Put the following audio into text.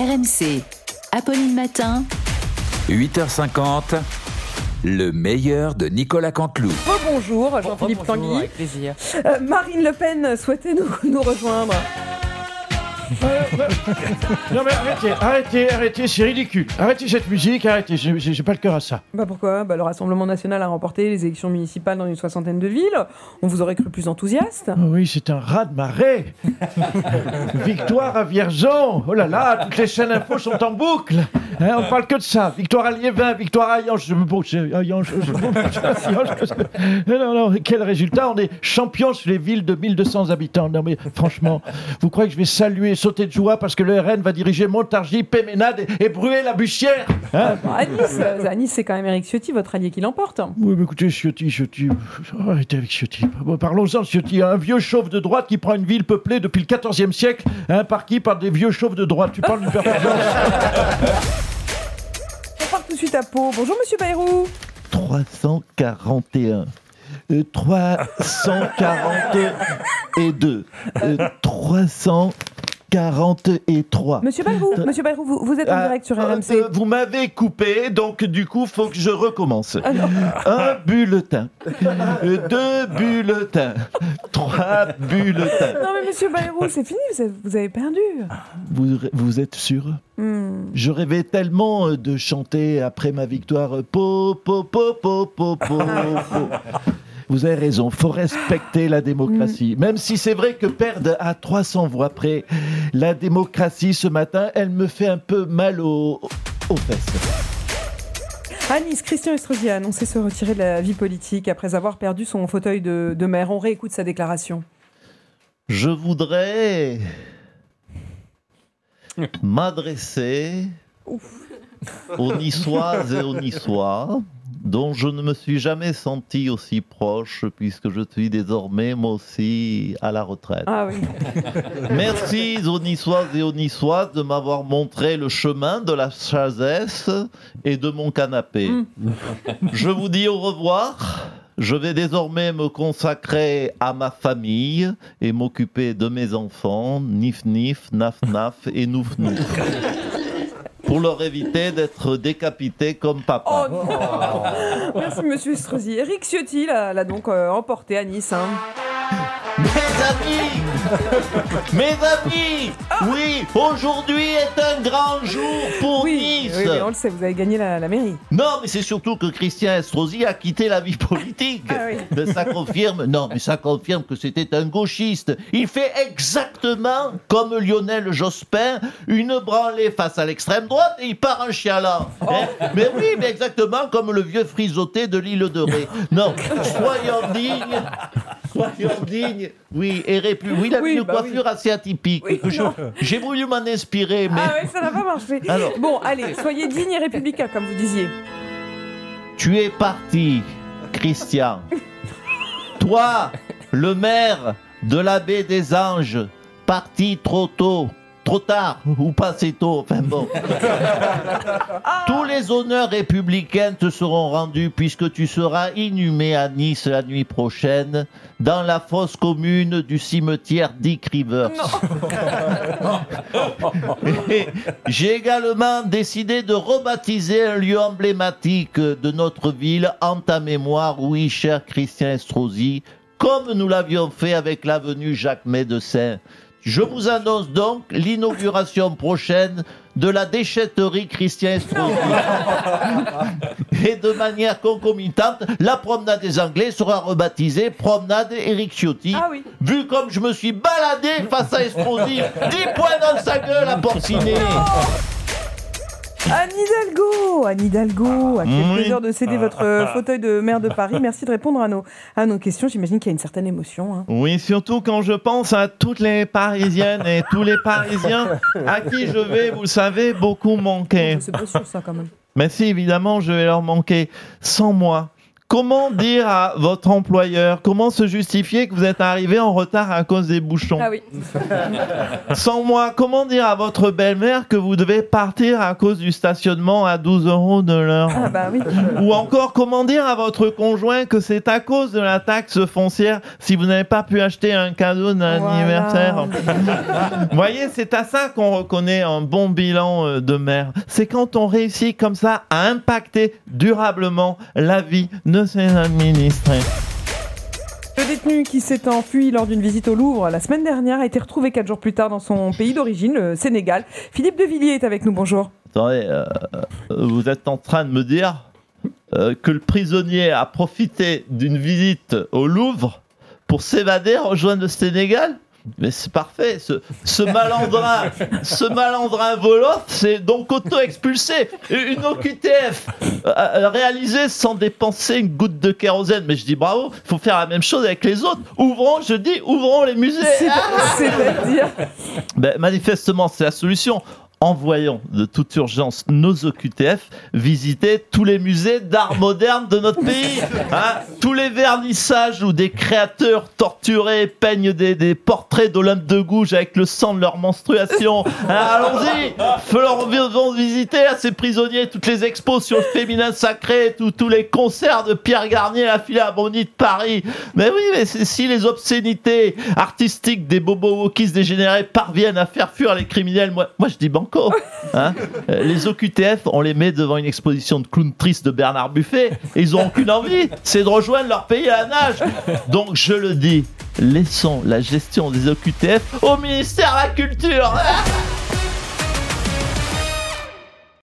RMC, Apolline Matin, 8h50, le meilleur de Nicolas Canteloup. Bonjour Jean-Philippe Tanguy. Avec plaisir. Marine Le Pen souhaitait nous rejoindre. Non mais arrêtez, c'est ridicule. Arrêtez cette musique, arrêtez, j'ai pas le cœur à ça. Pourquoi ? Le Rassemblement National a remporté les élections municipales dans une soixantaine de villes. On vous aurait cru plus enthousiaste. Oh oui, c'est un raz-de-marée. Victoire à Vierzon. Oh là là, toutes les chaînes infos sont en boucle. On parle que de ça. Victoire à Liévin, victoire à Ayange. Non, quel résultat. On est champion sur les villes de 1200 habitants. Non mais franchement, vous croyez que je vais saluer, sauter de joie parce que le RN va diriger Montargis, Péménade et Bruay-la-Bussière, hein? À Nice, c'est quand même Éric Ciotti, votre allié, qui l'emporte. Oui, mais écoutez, Ciotti. Arrêtez avec Ciotti. Bon, parlons-en, Ciotti. Un vieux chauve de droite qui prend une ville peuplée depuis le XIVe siècle. Par qui ? Par des vieux chauves de droite. Tu parles d'une performance. On part tout de suite à Pau. Bonjour, monsieur Bayrou. 341. 342. 343. Monsieur Bayrou, vous êtes en direct sur RMC. Vous m'avez coupé, donc du coup, faut que je recommence. Un bulletin, 2 bulletins, 3 bulletins. Non mais monsieur Bayrou, c'est fini, vous avez perdu. Vous êtes sûr ? Je rêvais tellement de chanter après ma victoire po. Vous avez raison, faut respecter la démocratie. Même si c'est vrai que perdre à 300 voix près, la démocratie ce matin, elle me fait un peu mal aux fesses. À Nice, Christian Estrosi a annoncé se retirer de la vie politique après avoir perdu son fauteuil de maire. On réécoute sa déclaration. Je voudrais m'adresser aux Niçoises et aux Niçois, dont je ne me suis jamais senti aussi proche, puisque je suis désormais, moi aussi, à la retraite. Ah oui. Merci aux Niçoises et aux Niçois de m'avoir montré le chemin de la sagesse et de mon canapé. Je vous dis au revoir. Je vais désormais me consacrer à ma famille et m'occuper de mes enfants, nif nif, naf naf et nouf nouf. Pour leur éviter d'être décapités comme papa. Oh non. Merci monsieur Estrosi. Éric Ciotti l'a donc emporté à Nice. Mes amis, oui, aujourd'hui est un grand jour pour Nice. Oui, on le sait, vous avez gagné la mairie. Non, mais c'est surtout que Christian Estrosi a quitté la vie politique. Ah oui. Ça confirme que c'était un gauchiste. Il fait exactement comme Lionel Jospin, une branlée face à l'extrême droite et il part en chialant. Mais oui, mais exactement comme le vieux frisoté de l'île de Ré. Non, soyons dignes. Oui, et oui, il a une coiffure assez atypique. Oui, J'ai voulu m'en inspirer, mais... Ah oui, ça n'a pas marché. Alors... Bon, allez, soyez dignes et républicains, comme vous disiez. Tu es parti, Christian. Toi, le maire de la baie des Anges, parti trop tôt. Trop tard, ou pas assez tôt, enfin bon. Tous les honneurs républicains te seront rendus puisque tu seras inhumé à Nice la nuit prochaine dans la fosse commune du cimetière Dick Rivers. Et j'ai également décidé de rebaptiser un lieu emblématique de notre ville en ta mémoire, oui, cher Christian Estrosi, comme nous l'avions fait avec l'avenue Jacques Médecin. Je vous annonce donc l'inauguration prochaine de la déchetterie Christian Estrosi. Et de manière concomitante, la promenade des Anglais sera rebaptisée promenade Éric Ciotti. Ah oui. Vu comme je me suis baladé face à Estrosi, 10 points dans sa gueule à Porcinet. Anne Hidalgo, à quelques heures de céder votre fauteuil de maire de Paris. Merci de répondre à nos questions. J'imagine qu'il y a une certaine émotion. Oui, surtout quand je pense à toutes les Parisiennes et tous les Parisiens à qui je vais, vous le savez, beaucoup manquer. C'est pas sûr ça quand même. Mais si, évidemment, je vais leur manquer. Sans moi, Comment dire à votre employeur, comment se justifier que vous êtes arrivé en retard à cause des bouchons? Ah oui. Sans moi, comment dire à votre belle-mère que vous devez partir à cause du stationnement à 12 € de l'heure? Ah bah oui. Ou encore, comment dire à votre conjoint que c'est à cause de la taxe foncière si vous n'avez pas pu acheter un cadeau d'anniversaire? Vous voyez, c'est à ça qu'on reconnaît un bon bilan de mère. C'est quand on réussit comme ça à impacter durablement la vie de ses administrés. Le détenu qui s'est enfui lors d'une visite au Louvre la semaine dernière a été retrouvé 4 jours plus tard dans son pays d'origine, le Sénégal. Philippe de Villiers est avec nous, bonjour. Attendez, vous êtes en train de me dire que le prisonnier a profité d'une visite au Louvre pour s'évader, rejoindre le Sénégal? Mais c'est parfait, ce malandrin Volof s'est donc auto-expulsé. Une OQTF réalisée sans dépenser une goutte de kérosène. Mais je dis bravo, il faut faire la même chose avec les autres. Ouvrons les musées. C'est-à-dire Ben, manifestement, c'est la solution. Envoyons de toute urgence nos OQTF visiter tous les musées d'art moderne de notre pays. Tous les vernissages où des créateurs torturés peignent des portraits d'Olympe de Gouges avec le sang de leur menstruation. Allons-y, faisons visiter à ces prisonniers toutes les expos sur le féminin sacré, tous les concerts de Pierre Garnier à la Philharmonie de Paris. Mais oui, mais si les obscénités artistiques des bobos wokistes dégénérés parviennent à faire fuir les criminels, moi je dis banco. Les OQTF, on les met devant une exposition de clowns tristes de Bernard Buffet et ils n'ont aucune envie, c'est de rejoindre leur pays à la nage. Donc je le dis, laissons la gestion des OQTF au ministère de la Culture.